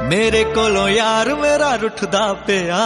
मेरे कोलों यार मेरा रुठदा पिया,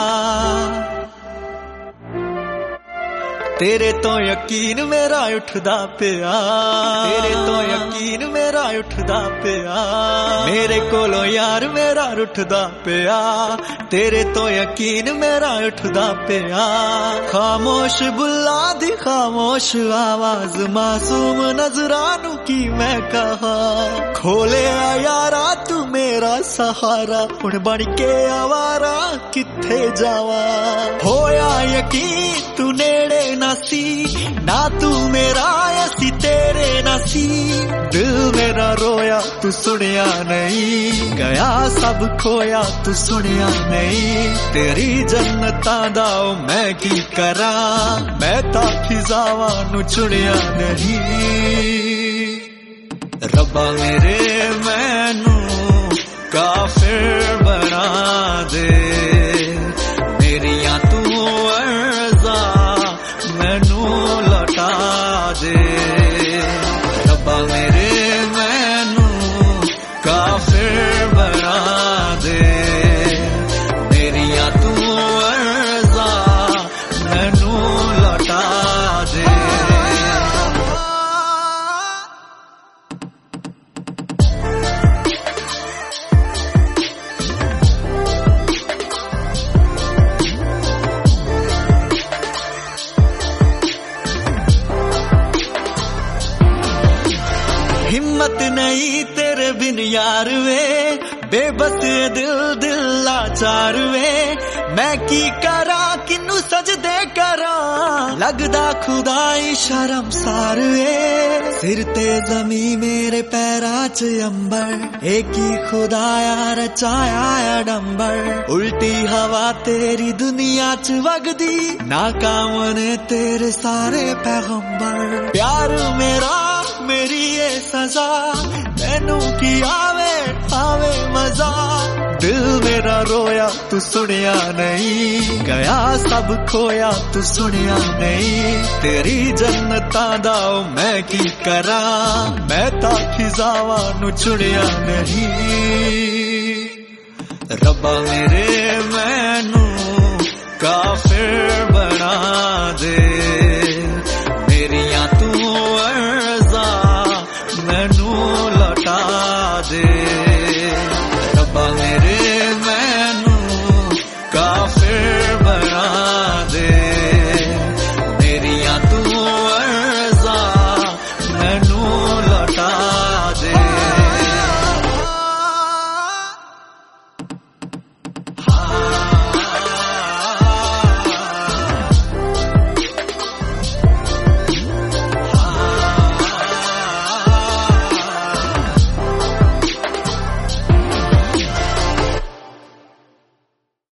तेरे तो यकीन मेरा उठदा पिया, तेरे तो यकीन मेरा उठदा पिया। मेरे कोलों यार मेरा उठदा पिया, तेरे तो यकीन मेरा उठदा पिया। खामोश बुल्ला दी खामोश आवाज मासूम नजरानू की मैं कहा, खोले आ यारा तू मेरा सहारा, हुण बन के आवारा किथे जावा। होया यकीन तू नेड़े नासी, ना तू मेरा ऐसी तेरे नासी। दिल मेरा रोया तू सुनिया नहीं, गया सब खोया तू सुनिया नहीं। तेरी जन्नतां दा मैं की करा, मैं ता फिजावां नू चुनिया नहीं। रब्बा मेरे मैनू काफिर बना दे, मेरियां तू अर्ज़ा मैनू लौटा दे। रब्बा मेरे मैनू काफिर बना दे, मेरियां तू अर्ज़ा मैनू लौटा दे। हिम्मत नहीं तेरे बिन यार वे, बेबस दिल दिल लाचार वे। मैं की करा किन्नू सजदे करा, लगदा खुदाई शर्मसार वे। सिर ते जमी मेरे पैरा च अंबर, एक ही खुदाया रचाया अडंबर। उल्टी हवा तेरी दुनिया च वगदी, नाकाम ने तेरे सारे पैगंबर। प्यार मेरा मेरी ये सजा, मैनू की आवे आवे मजा। दिल मेरा रोया तू सुनिया नहीं, गया सब खोया तू सुनिया नहीं। तेरी जन्नतां दा मैं की करा, मैं ता फिजावां नू चुनिया नहीं। रब्बा मेरे मैनू काफिर बना दे।